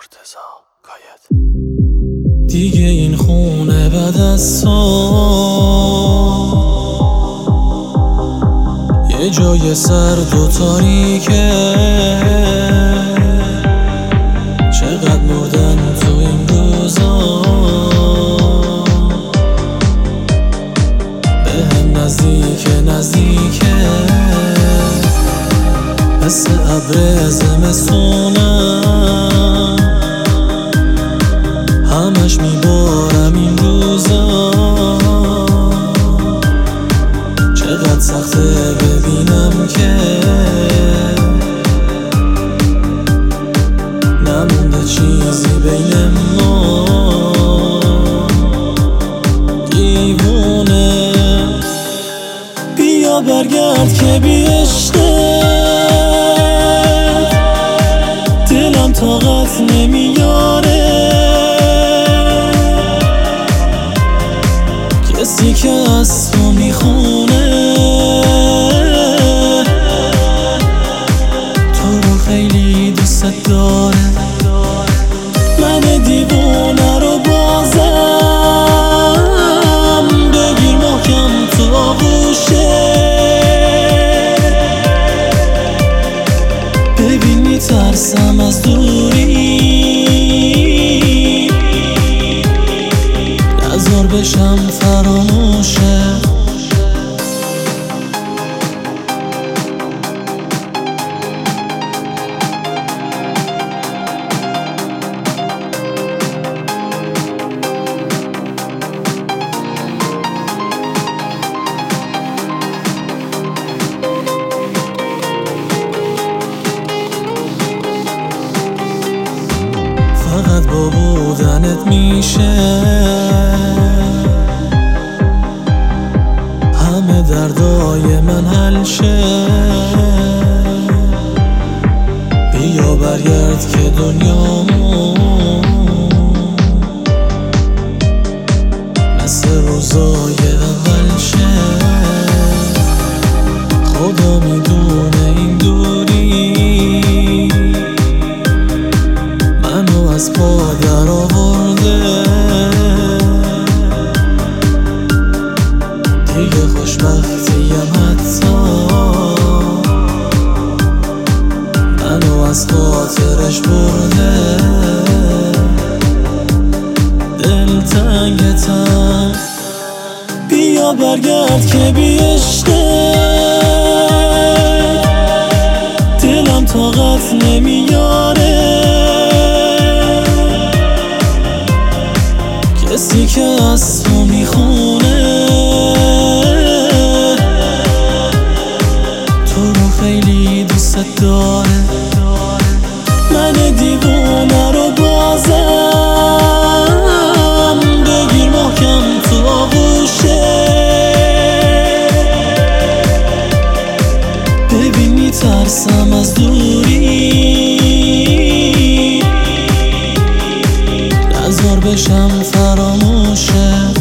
مرتضی کایت. دیگه این خونه بعد از تو یه جای سرد و تاریکه، چقدر مردن تو این روزا، بهم نزدیکه مثل ابر زمستونم، همش میبارم این روزا، چقدر سخته ببینم که نمونده چیزی بین ما. دیوونه بیا برگرد که بی عشقت دلم طاقت نمیاره، کسی که از تو میخونه تو رو خیلی دوست داره. من دیوونه رو بازم بگیر محکم تو آغوشه، ببین میترسم از دوری، نذار بشم فراموشه. فقط با بودنت میشه همه دردای من حل شه. بیا برگرد که دنیامون مثل روزای اول شه. خدا میدونه این دوری منو از پا در آورده، دیگه خوشبختیم حتی منو از خاطرش برده. دلتنگتم بیا برگرد که بی عشقت دلم طاقت نمیاره، کسی که از تو میخونه تو رو خیلی دوست داره. من دیوونه رو بازم بگیر محکم تو آغوشه، ببین میترسم از دوری، نذار بشم فراموشه.